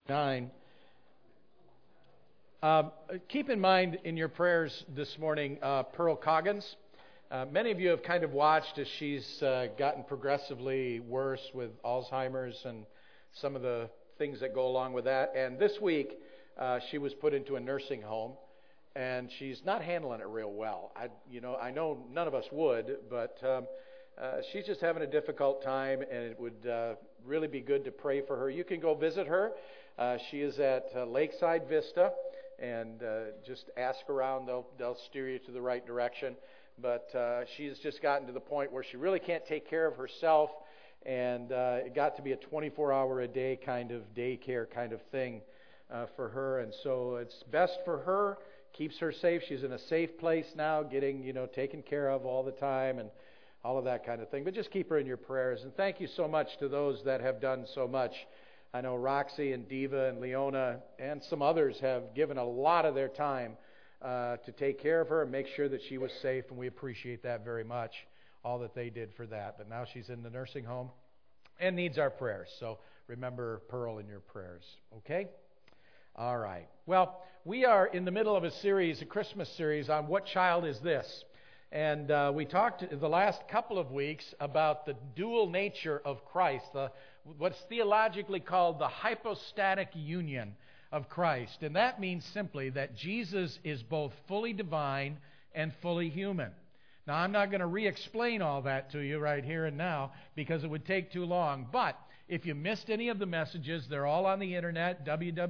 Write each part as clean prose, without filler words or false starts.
9. Keep in mind in your prayers this morning Pearl Coggins. Many of you have kind of watched as she's gotten progressively worse with Alzheimer's and some of the things that go along with that. And this week she was put into a nursing home, and she's not handling it real well. I know none of us would, but she's just having a difficult time, and it would really be good to pray for her. You can go visit her. She is at Lakeside Vista, and just ask around. They'll steer you to the right direction. But she's just gotten to the point where she really can't take care of herself, and it got to be a 24-hour-a-day kind of daycare kind of thing for her. And so it's best for her, keeps her safe. She's in a safe place now, getting taken care of all the time and all of that kind of thing. But just keep her in your prayers. And thank you so much to those that have done so much. I know Roxy and Diva and Leona and some others have given a lot of their time to take care of her and make sure that she was safe, and we appreciate that very much, all that they did for that. But now she's in the nursing home and needs our prayers. So remember Pearl in your prayers, okay? All right. Well, we are in the middle of a series, a Christmas series, on What Child Is This? And we talked the last couple of weeks about the dual nature of Christ, what's theologically called the hypostatic union of Christ. And that means simply that Jesus is both fully divine and fully human. Now, I'm not going to re-explain all that to you right here and now because it would take too long. But if you missed any of the messages, they're all on the internet,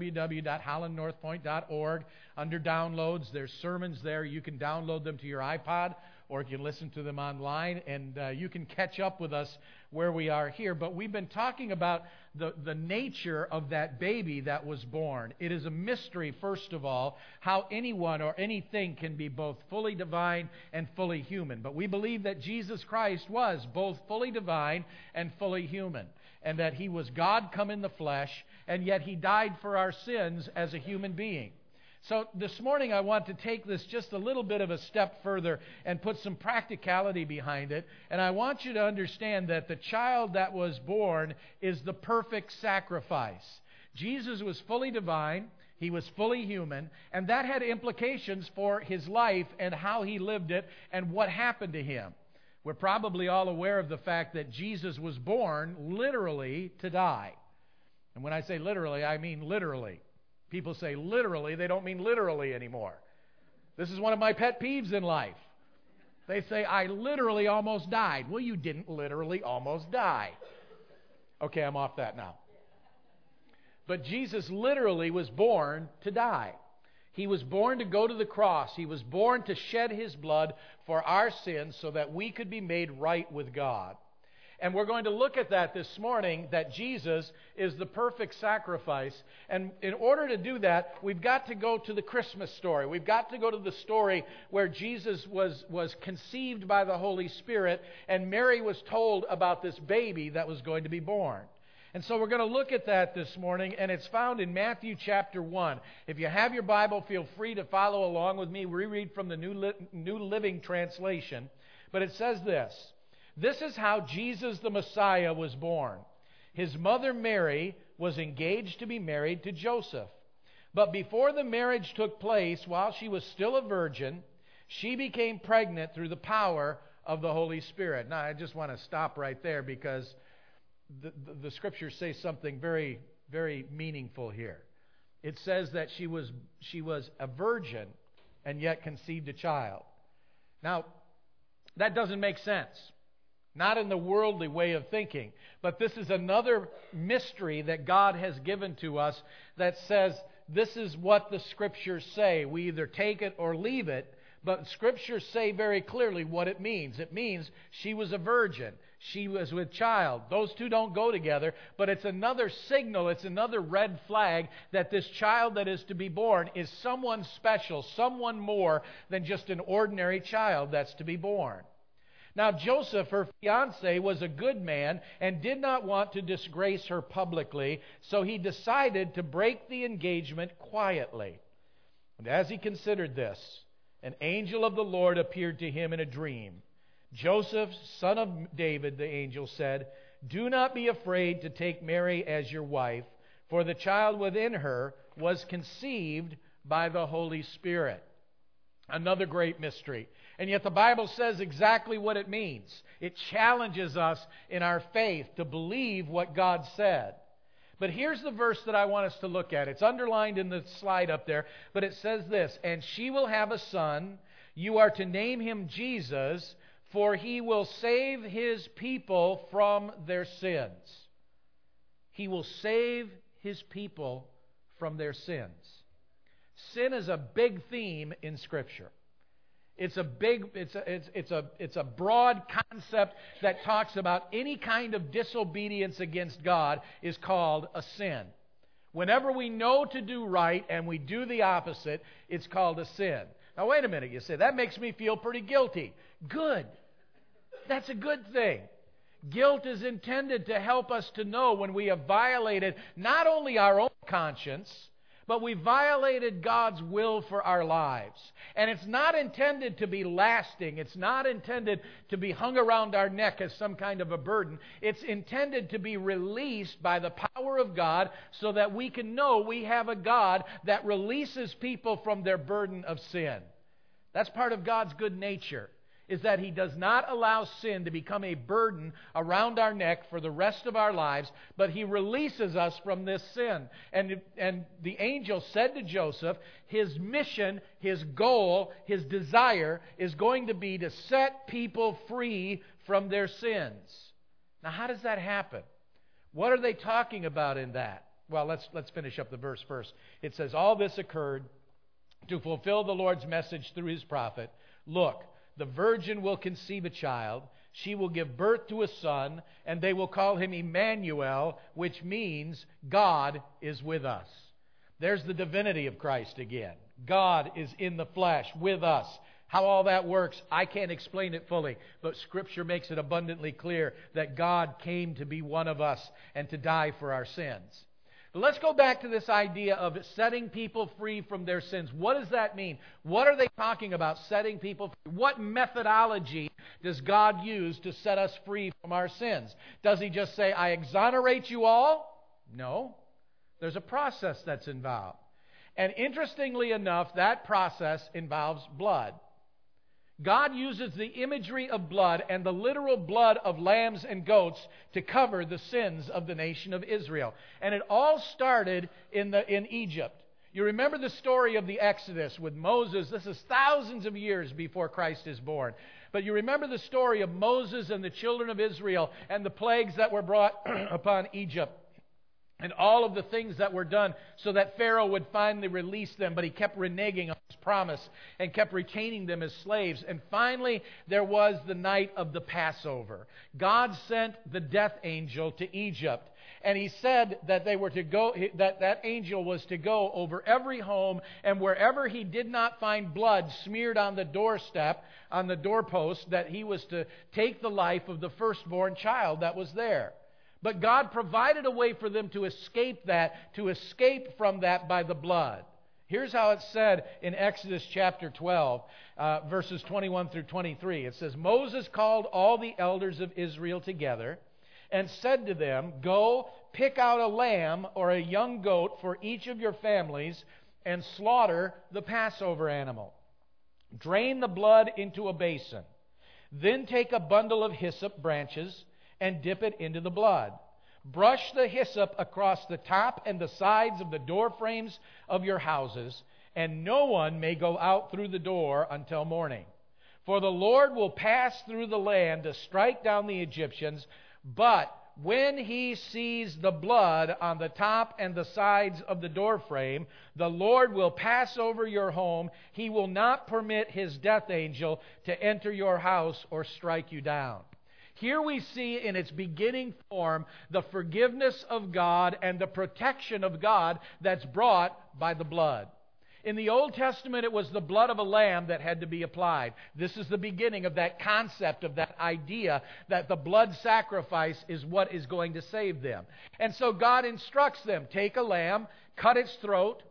www.hollandnorthpoint.org. Under downloads, there's sermons there. You can download them to your iPod, or you can listen to them online, and you can catch up with us where we are here. But we've been talking about the nature of that baby that was born. It is a mystery, first of all, how anyone or anything can be both fully divine and fully human. But we believe that Jesus Christ was both fully divine and fully human, and that He was God come in the flesh, and yet He died for our sins as a human being. So this morning I want to take this just a little bit of a step further and put some practicality behind it. And I want you to understand that the child that was born is the perfect sacrifice. Jesus was fully divine, He was fully human, and that had implications for His life and how He lived it and what happened to Him. We're probably all aware of the fact that Jesus was born literally to die. And when I say literally, I mean literally. People say literally, they don't mean literally anymore. This is one of my pet peeves in life. They say, I literally almost died. Well, you didn't literally almost die. Okay, I'm off that now. But Jesus literally was born to die. He was born to go to the cross. He was born to shed His blood for our sins so that we could be made right with God. And we're going to look at that this morning, that Jesus is the perfect sacrifice. And in order to do that, we've got to go to the Christmas story. We've got to go to the story where Jesus was conceived by the Holy Spirit, and Mary was told about this baby that was going to be born. And so we're going to look at that this morning, and it's found in Matthew chapter 1. If you have your Bible, feel free to follow along with me. We read from the New Living Translation. But it says this. This is how Jesus the Messiah was born. His mother Mary was engaged to be married to Joseph. But before the marriage took place, while she was still a virgin, she became pregnant through the power of the Holy Spirit. Now, I just want to stop right there because the Scriptures say something very, very meaningful here. It says that she was a virgin and yet conceived a child. Now, that doesn't make sense. Not in the worldly way of thinking. But this is another mystery that God has given to us that says this is what the Scriptures say. We either take it or leave it. But Scriptures say very clearly what it means. It means she was a virgin. She was with child. Those two don't go together. But it's another signal, it's another red flag that this child that is to be born is someone special, someone more than just an ordinary child that's to be born. Now, Joseph, her fiancé, was a good man and did not want to disgrace her publicly, so he decided to break the engagement quietly. And as he considered this, an angel of the Lord appeared to him in a dream. Joseph, son of David, the angel said, "Do not be afraid to take Mary as your wife, For the child within her was conceived by the Holy Spirit. Another great mystery. And yet the Bible says exactly what it means. It challenges us in our faith to believe what God said. But here's the verse that I want us to look at. It's underlined in the slide up there, but it says this, "And she will have a son. You are to name him Jesus, for he will save his people from their sins." He will save his people from their sins. Sin is a big theme in Scripture. It's a broad concept that talks about any kind of disobedience against God is called a sin. Whenever we know to do right and we do the opposite, it's called a sin. Now wait a minute, you say, that makes me feel pretty guilty. Good. That's a good thing. Guilt is intended to help us to know when we have violated not only our own conscience, but we violated God's will for our lives. And it's not intended to be lasting. It's not intended to be hung around our neck as some kind of a burden. It's intended to be released by the power of God so that we can know we have a God that releases people from their burden of sin. That's part of God's good nature, is that He does not allow sin to become a burden around our neck for the rest of our lives, but He releases us from this sin. And the angel said to Joseph, his mission, his goal, his desire is going to be to set people free from their sins. Now, how does that happen? What are they talking about in that? Well, let's finish up the verse first. It says, "All this occurred to fulfill the Lord's message through His prophet. Look, the virgin will conceive a child. She will give birth to a son, and they will call him Emmanuel, which means God is with us." There's the divinity of Christ again. God is in the flesh with us. How all that works, I can't explain it fully, but Scripture makes it abundantly clear that God came to be one of us and to die for our sins. But let's go back to this idea of setting people free from their sins. What does that mean? What are they talking about, setting people free? What methodology does God use to set us free from our sins? Does He just say, "I exonerate you all"? No. There's a process that's involved. And interestingly enough, that process involves blood. God uses the imagery of blood and the literal blood of lambs and goats to cover the sins of the nation of Israel. And it all started in Egypt. You remember the story of the Exodus with Moses. This is thousands of years before Christ is born. But you remember the story of Moses and the children of Israel and the plagues that were brought upon Egypt. And all of the things that were done so that Pharaoh would finally release them, but he kept reneging on his promise and kept retaining them as slaves. And finally, there was the night of the Passover. God sent the death angel to Egypt. And He said that they were to go, that angel was to go over every home, and wherever he did not find blood smeared on the doorstep, on the doorpost, that he was to take the life of the firstborn child that was there. But God provided a way for them to escape from that by the blood. Here's how it's said in Exodus chapter 12, verses 21 through 23. It says, "Moses called all the elders of Israel together and said to them, 'Go, pick out a lamb or a young goat for each of your families and slaughter the Passover animal. Drain the blood into a basin. Then take a bundle of hyssop branches and dip it into the blood. Brush the hyssop across the top and the sides of the door frames of your houses, and no one may go out through the door until morning. For the Lord will pass through the land to strike down the Egyptians, but when He sees the blood on the top and the sides of the door frame, the Lord will pass over your home. He will not permit His death angel to enter your house or strike you down.'" Here we see in its beginning form the forgiveness of God and the protection of God that's brought by the blood. In the Old Testament, it was the blood of a lamb that had to be applied. This is the beginning of that concept, of that idea that the blood sacrifice is what is going to save them. And so God instructs them, take a lamb, cut its throat,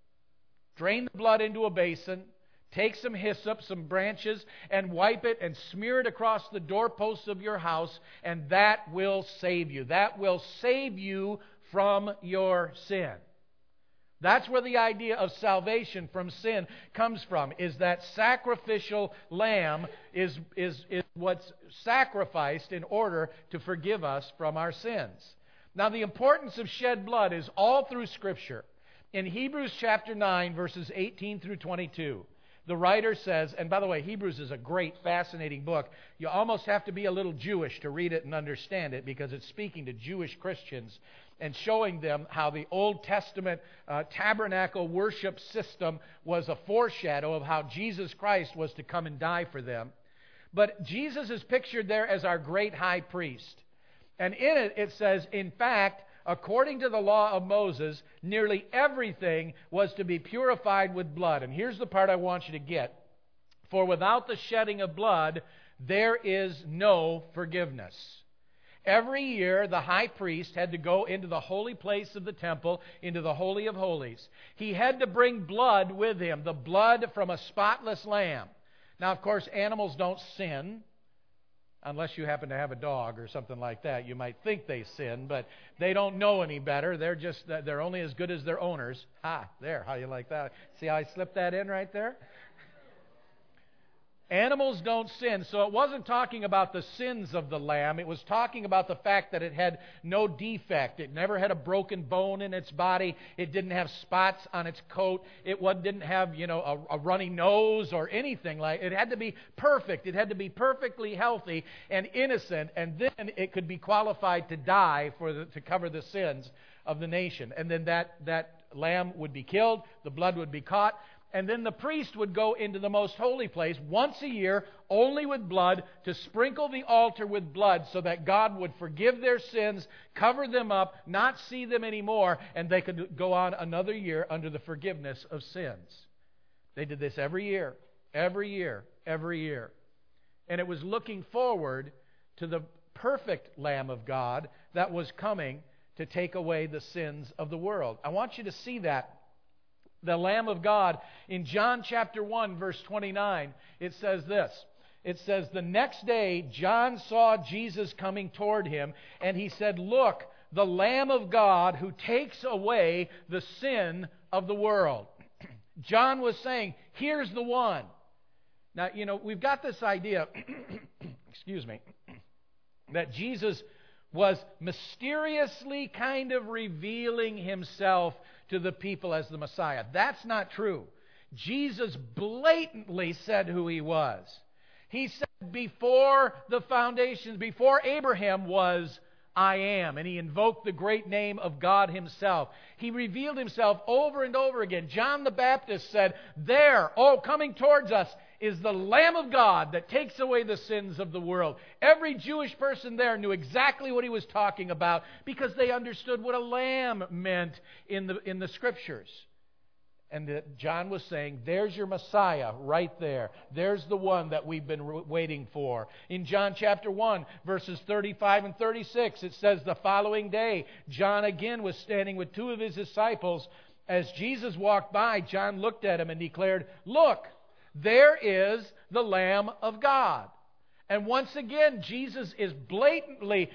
drain the blood into a basin, take some hyssop, some branches, and wipe it and smear it across the doorposts of your house, and that will save you. That will save you from your sin. That's where the idea of salvation from sin comes from, is that sacrificial lamb is what's sacrificed in order to forgive us from our sins. Now, the importance of shed blood is all through Scripture. In Hebrews chapter 9, verses 18 through 22, the writer says, and by the way, Hebrews is a great, fascinating book. You almost have to be a little Jewish to read it and understand it, because it's speaking to Jewish Christians and showing them how the Old Testament tabernacle worship system was a foreshadow of how Jesus Christ was to come and die for them. But Jesus is pictured there as our great high priest. And in it, it says, in fact, according to the law of Moses, nearly everything was to be purified with blood. And here's the part I want you to get. For without the shedding of blood, there is no forgiveness. Every year, the high priest had to go into the holy place of the temple, into the Holy of Holies. He had to bring blood with him, the blood from a spotless lamb. Now, of course, animals don't sin, unless you happen to have a dog or something like that. You might think they sin, but they don't know any better. They're only as good as their owners. There, how you like that? See how I slipped that in right there? Animals don't sin, so it wasn't talking about the sins of the lamb. It was talking about the fact that it had no defect. It never had a broken bone in its body. It didn't have spots on its coat. It didn't have, a runny nose or anything like. It had to be perfect. It had to be perfectly healthy and innocent, and then it could be qualified to die to cover the sins of the nation. And then that lamb would be killed. The blood would be caught. And then the priest would go into the most holy place once a year, only with blood, to sprinkle the altar with blood so that God would forgive their sins, cover them up, not see them anymore, and they could go on another year under the forgiveness of sins. They did this every year, every year, every year. And it was looking forward to the perfect Lamb of God that was coming to take away the sins of the world. I want you to see that. The Lamb of God. In John chapter 1, verse 29, it says this. It says, the next day John saw Jesus coming toward him, and he said, look, the Lamb of God who takes away the sin of the world. John was saying, here's the one. Now, we've got this idea, excuse me, that Jesus was mysteriously kind of revealing himself to the people as the Messiah. That's not true. Jesus blatantly said who he was. He said before the foundations, before Abraham was, I am. And he invoked the great name of God himself. He revealed himself over and over again. John the Baptist said, coming towards us is the Lamb of God that takes away the sins of the world. Every Jewish person there knew exactly what he was talking about because they understood what a lamb meant in the Scriptures. And John was saying, there's your Messiah right there. There's the one that we've been waiting for. In John chapter 1, verses 35 and 36, it says, the following day, John again was standing with two of his disciples. As Jesus walked by, John looked at him and declared, look, there is the Lamb of God. And once again, Jesus is blatantly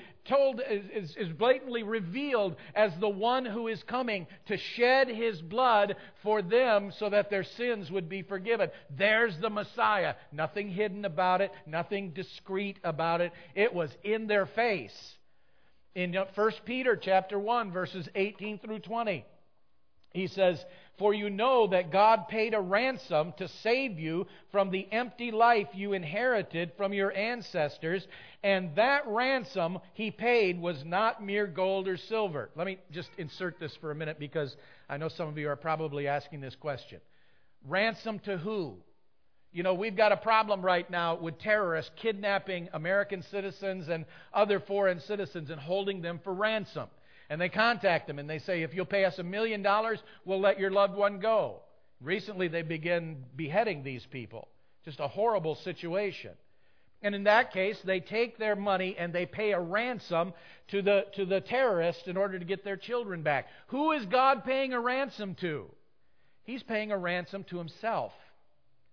revealed as the one who is coming to shed his blood for them so that their sins would be forgiven. There's the Messiah. Nothing hidden about it, nothing discreet about it. It was in their face. In 1 Peter chapter 1, verses 18 through 20, he says, for you know that God paid a ransom to save you from the empty life you inherited from your ancestors, and that ransom he paid was not mere gold or silver. Let me just insert this for a minute because I know some of you are probably asking this question. Ransom to who? We've got a problem right now with terrorists kidnapping American citizens and other foreign citizens and holding them for ransom. And they contact them and they say, if you'll pay us $1 million, we'll let your loved one go. Recently, they began beheading these people. Just a horrible situation. And in that case, they take their money and they pay a ransom to the terrorists in order to get their children back. Who is God paying a ransom to? He's paying a ransom to himself.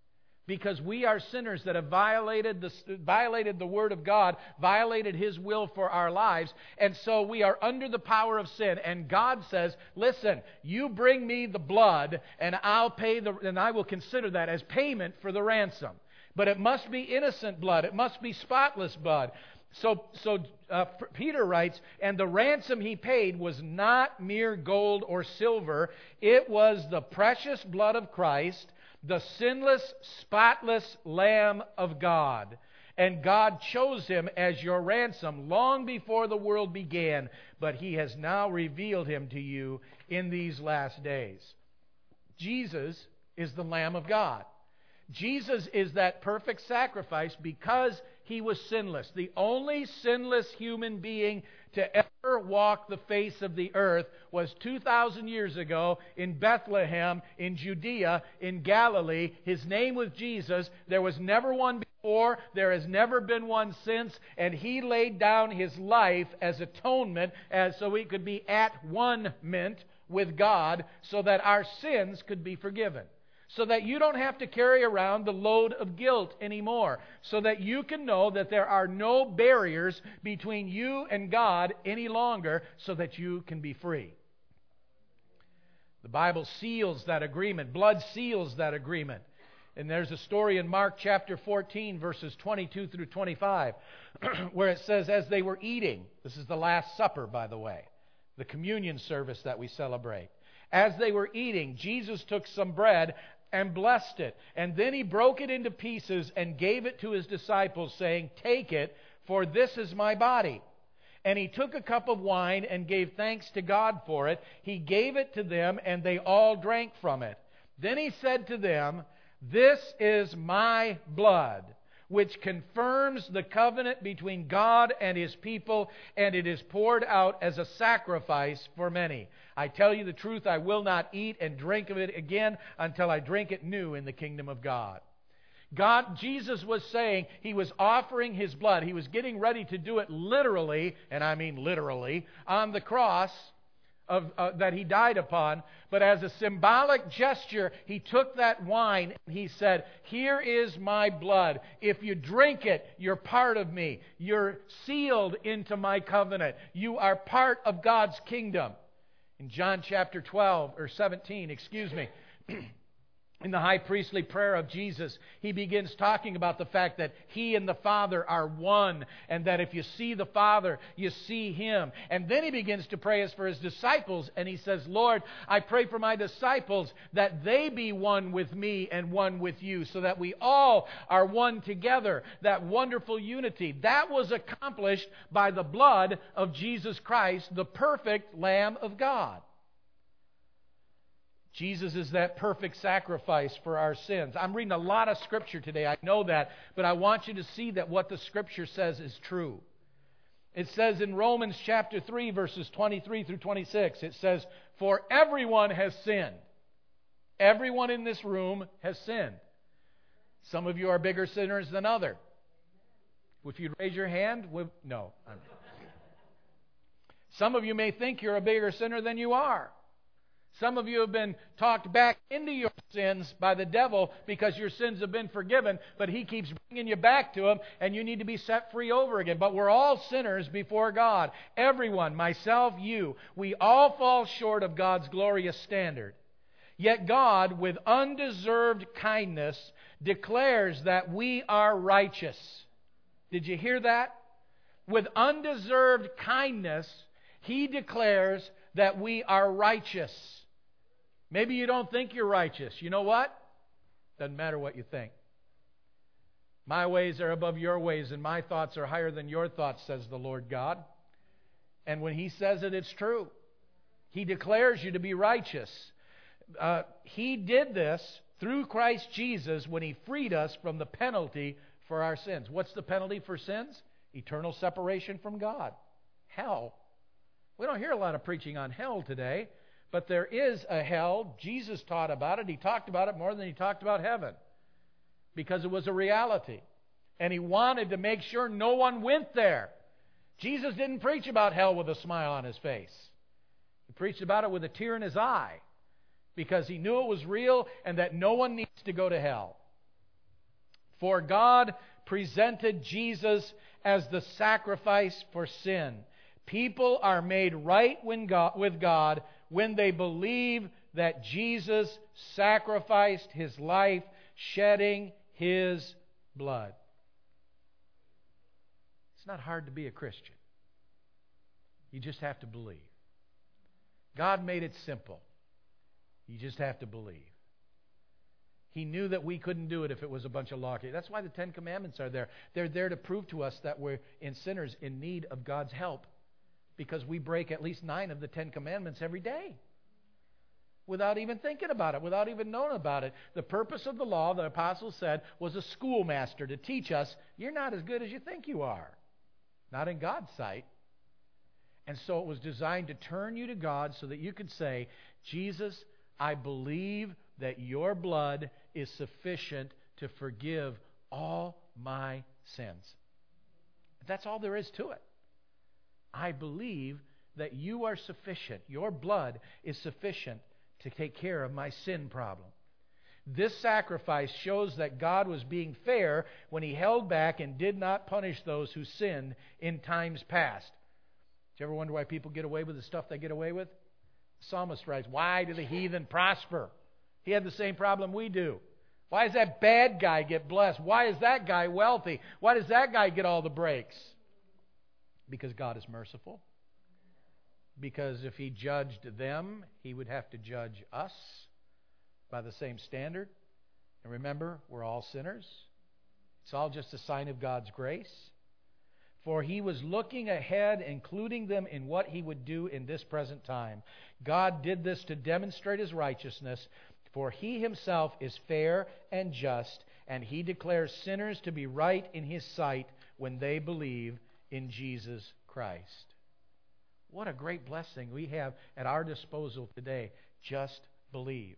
because we are sinners that have violated the Word of God, violated His will for our lives, and so we are under the power of sin. And God says, listen, you bring me the blood, and and I will consider that as payment for the ransom. But it must be innocent blood. It must be spotless blood. So Peter writes, and the ransom He paid was not mere gold or silver. It was the precious blood of Christ, the sinless, spotless Lamb of God. And God chose Him as your ransom long before the world began, but He has now revealed Him to you in these last days. Jesus is the Lamb of God. Jesus is that perfect sacrifice because He was sinless. The only sinless human being to ever walk the face of the earth was 2,000 years ago in Bethlehem, in Judea, in Galilee. His name was Jesus. There was never one before. There has never been one since. And He laid down His life as atonement, so He could be at one-ment with God, so that our sins could be forgiven. So that you don't have to carry around the load of guilt anymore. So that you can know that there are no barriers between you and God any longer, so that you can be free. The Bible seals that agreement. Blood seals that agreement. And there's a story in Mark chapter 14, verses 22 through 25, where it says, as they were eating, this is the Last Supper, by the way, the communion service that we celebrate. As they were eating, Jesus took some bread and blessed it. And then He broke it into pieces and gave it to His disciples, saying, take it, for this is my body. And He took a cup of wine and gave thanks to God for it. He gave it to them, and they all drank from it. Then He said to them, this is my blood, which confirms the covenant between God and His people, and it is poured out as a sacrifice for many. I tell you the truth, I will not eat and drink of it again until I drink it new in the kingdom of God. Jesus was saying He was offering His blood. He was getting ready to do it literally, and I mean literally, on the cross that He died upon. But as a symbolic gesture, He took that wine and He said, here is my blood. If you drink it, you're part of me. You're sealed into my covenant. You are part of God's kingdom. In John chapter 17, in the high priestly prayer of Jesus, He begins talking about the fact that He and the Father are one, and that if you see the Father, you see Him. And then He begins to pray as for His disciples, and He says, Lord, I pray for my disciples that they be one with me and one with you, so that we all are one together, that wonderful unity. That was accomplished by the blood of Jesus Christ, the perfect Lamb of God. Jesus is that perfect sacrifice for our sins. I'm reading a lot of Scripture today, I know that, but I want you to see that what the Scripture says is true. It says in Romans chapter 3, verses 23 through 26, it says, for everyone has sinned. Everyone in this room has sinned. Some of you are bigger sinners than others. If you'd raise your hand, no. Some of you may think you're a bigger sinner than you are. Some of you have been talked back into your sins by the devil because your sins have been forgiven, but he keeps bringing you back to him, and you need to be set free over again. But we're all sinners before God. Everyone, myself, you. We all fall short of God's glorious standard. Yet God, with undeserved kindness, declares that we are righteous. Did you hear that? With undeserved kindness, He declares that we are righteous. Maybe you don't think you're righteous. You know what? Doesn't matter what you think. My ways are above your ways, and my thoughts are higher than your thoughts, says the Lord God. And when He says it, it's true. He declares you to be righteous. He did this through Christ Jesus when He freed us from the penalty for our sins. What's the penalty for sins? Eternal separation from God. Hell. We don't hear a lot of preaching on hell today. But there is a hell. Jesus taught about it. He talked about it more than He talked about heaven, because it was a reality. And He wanted to make sure no one went there. Jesus didn't preach about hell with a smile on His face. He preached about it with a tear in His eye, because He knew it was real and that no one needs to go to hell. For God presented Jesus as the sacrifice for sin. People are made right with God when they believe that Jesus sacrificed His life, shedding His blood. It's not hard to be a Christian. You just have to believe. God made it simple. You just have to believe. He knew that we couldn't do it if it was a bunch of law. That's why the Ten Commandments are there. They're there to prove to us that we're sinners in need of God's help, because we break at least 9 of the 10 Commandments every day without even thinking about it, without even knowing about it. The purpose of the law, the apostles said, was a schoolmaster to teach us you're not as good as you think you are. Not in God's sight. And so it was designed to turn you to God so that you could say, Jesus, I believe that your blood is sufficient to forgive all my sins. That's all there is to it. I believe that you are sufficient. Your blood is sufficient to take care of my sin problem. This sacrifice shows that God was being fair when He held back and did not punish those who sinned in times past. Did you ever wonder why people get away with the stuff they get away with? The psalmist writes, why do the heathen prosper? He had the same problem we do. Why does that bad guy get blessed? Why is that guy wealthy? Why does that guy get all the breaks? Because God is merciful. Because if He judged them, He would have to judge us by the same standard. And remember, we're all sinners. It's all just a sign of God's grace. For He was looking ahead, including them in what He would do in this present time. God did this to demonstrate His righteousness, for He Himself is fair and just, and He declares sinners to be right in His sight when they believe in Jesus Christ. What a great blessing we have at our disposal today. Just believe.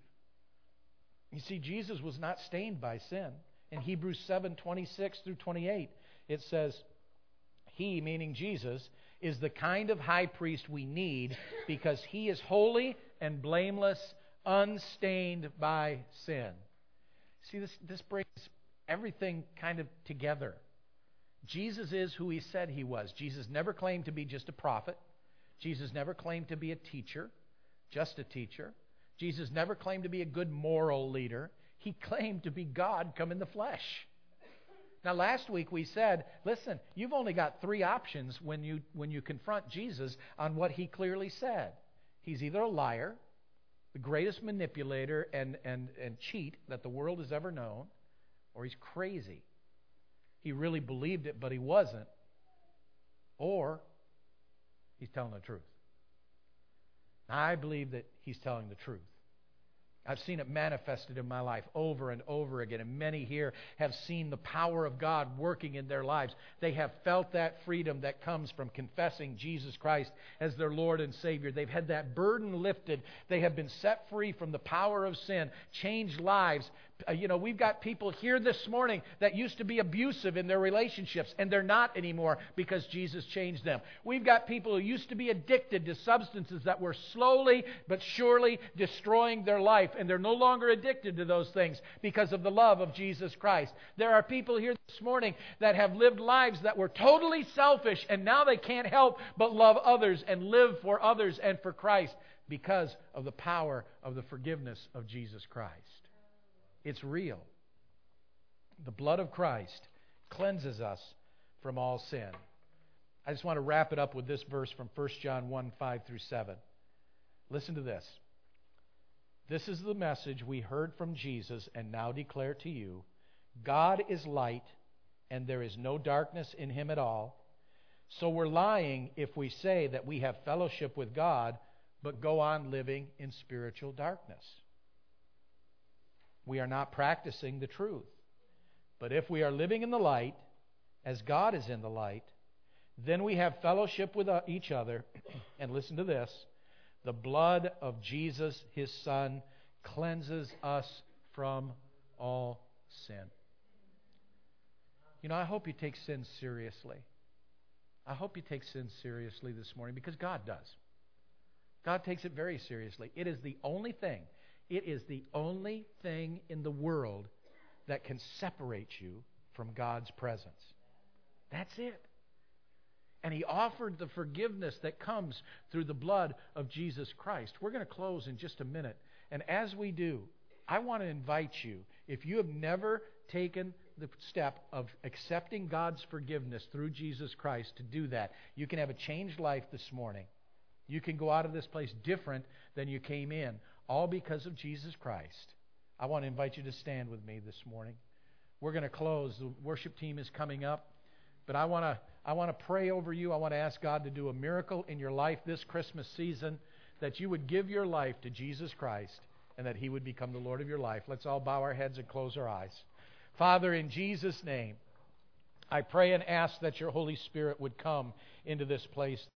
You see, Jesus was not stained by sin. In Hebrews 7:26 through 28, it says, He, meaning Jesus, is the kind of high priest we need because He is holy and blameless, unstained by sin. See, this brings everything kind of together. Jesus is who He said He was. Jesus never claimed to be just a prophet. Jesus never claimed to be a teacher, just a teacher. Jesus never claimed to be a good moral leader. He claimed to be God come in the flesh. Now, last week we said, listen, you've only got 3 options when you confront Jesus on what He clearly said. He's either a liar, the greatest manipulator and cheat that the world has ever known, or He's crazy. He really believed it, but He wasn't. Or He's telling the truth. I believe that He's telling the truth. I've seen it manifested in my life over and over again, and many here have seen the power of God working in their lives. They have felt that freedom that comes from confessing Jesus Christ as their Lord and Savior. They've had that burden lifted. They have been set free from the power of sin, changed lives. We've got people here this morning that used to be abusive in their relationships, and they're not anymore because Jesus changed them. We've got people who used to be addicted to substances that were slowly but surely destroying their life, and they're no longer addicted to those things because of the love of Jesus Christ. There are people here this morning that have lived lives that were totally selfish, and now they can't help but love others and live for others and for Christ because of the power of the forgiveness of Jesus Christ. It's real. The blood of Christ cleanses us from all sin. I just want to wrap it up with this verse from 1 John 1, 5 through 7. Listen to this. This is the message we heard from Jesus and now declare to you. God is light, and there is no darkness in Him at all. So we're lying if we say that we have fellowship with God, but go on living in spiritual darkness. We are not practicing the truth. But if we are living in the light, as God is in the light, then we have fellowship with each other. And listen to this. The blood of Jesus, His Son, cleanses us from all sin. I hope you take sin seriously. I hope you take sin seriously this morning because God does. God takes it very seriously. It is the only thing in the world that can separate you from God's presence. That's it. And He offered the forgiveness that comes through the blood of Jesus Christ. We're going to close in just a minute. And as we do, I want to invite you, if you have never taken the step of accepting God's forgiveness through Jesus Christ, to do that. You can have a changed life this morning. You can go out of this place different than you came in, all because of Jesus Christ. I want to invite you to stand with me this morning. We're going to close. The worship team is coming up. But I want to pray over you. I want to ask God to do a miracle in your life this Christmas season, that you would give your life to Jesus Christ and that He would become the Lord of your life. Let's all bow our heads and close our eyes. Father, in Jesus' name, I pray and ask that your Holy Spirit would come into this place.